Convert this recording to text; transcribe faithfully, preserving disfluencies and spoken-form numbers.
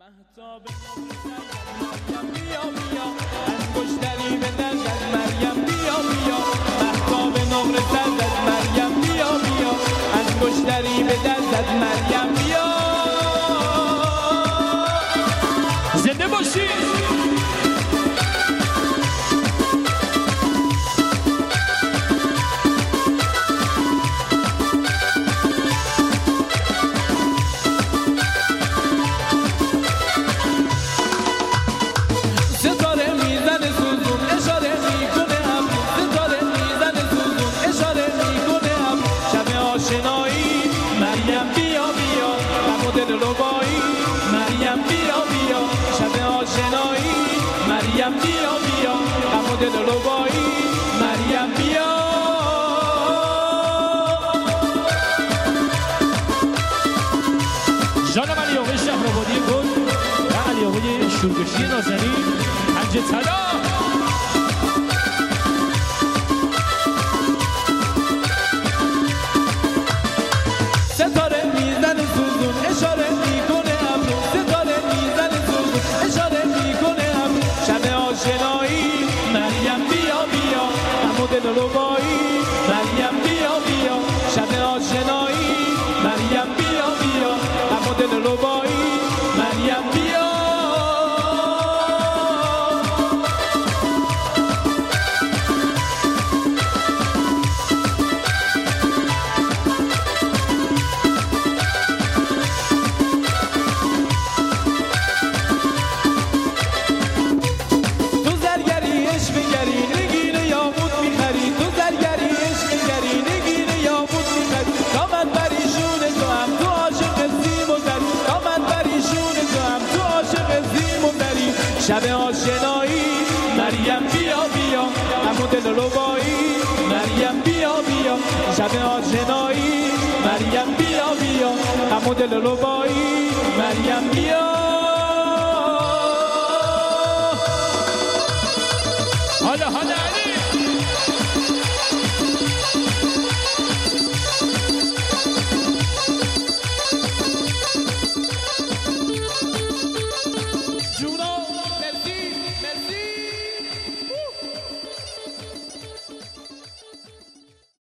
مهتاب مریم بیا بیا انگشتری به دردت مریم بیا بیا مهتاب نقره سردت مریم بیا بیا انگشتری به دردت مریم بیا زنده باشی مریم بیا بیا غم و دل ربایی مریم بیا بیا شب آشنایی مریم بیا بیا غم و دل ربایی مریم بیا جانم علی آقای شهرآبادی گل و علی آقای شورگشی نازنین پنج طلا ستاره میزن سوزون اشاره میکنه ابرو ستاره میزن سوزون اشاره میکنه ابرو شب آشنایی مریم بیا بیا غم و دل ربایی مریم بیا بیا شب آشنایی مریم بیا بیا غم و دل ربایی مریم بیا شب آشنایی مریم بیا بیا غم و دل ربایی مریم بیا بیا شب آشنایی مریم بیا بیا غم و دل ربایی مریم بیا حالا حالا علی